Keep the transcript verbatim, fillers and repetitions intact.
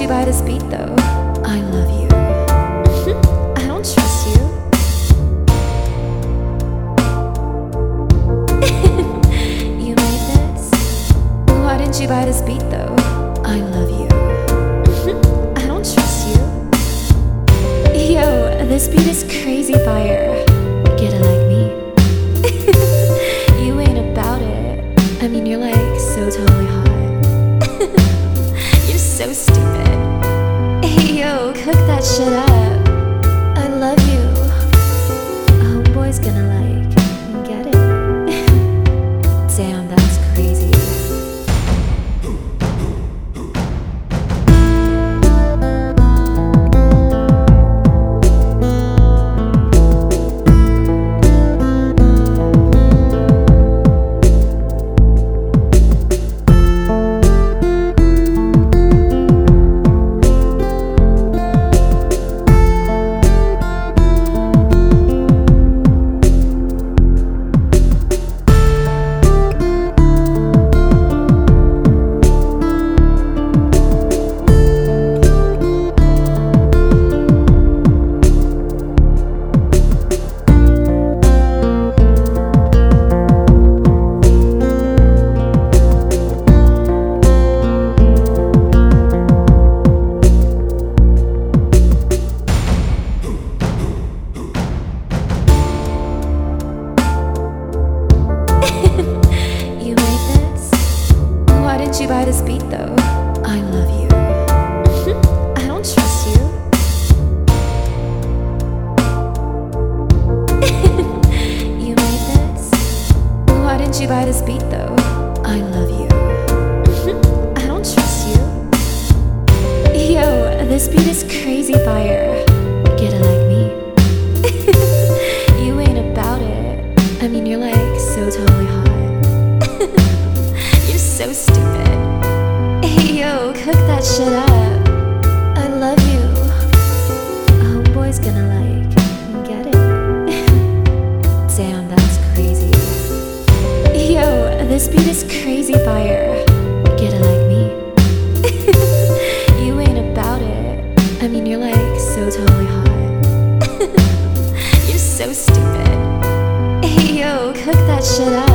you buy this beat though? I love you. I don't trust you. You made this? Why didn't you buy this beat though? I love you. I don't trust you. Yo, this beat is crazy fire. Get it like me. You ain't about it. I mean, you're like so totally hot. You're so stupid. Hey yo, cook that shit up. I love you. Homeboy's gonna like get it. Damn, that's crazy. Did you buy this beat though? I love you. I don't trust you. You made this? Why didn't you buy this beat though? I love you. I don't trust you. Yo, this beat is crazy fire. Get it like me. You ain't about it. I mean, you're like so totally hot. You're so stupid. Hey yo, cook that shit up. I love you. Homeboy's gonna like get it. Damn, that's crazy. Yo, this beat is crazy fire. Get it like me. You ain't about it. I mean, you're like so totally hot. You're so stupid. Hey yo, cook that shit up.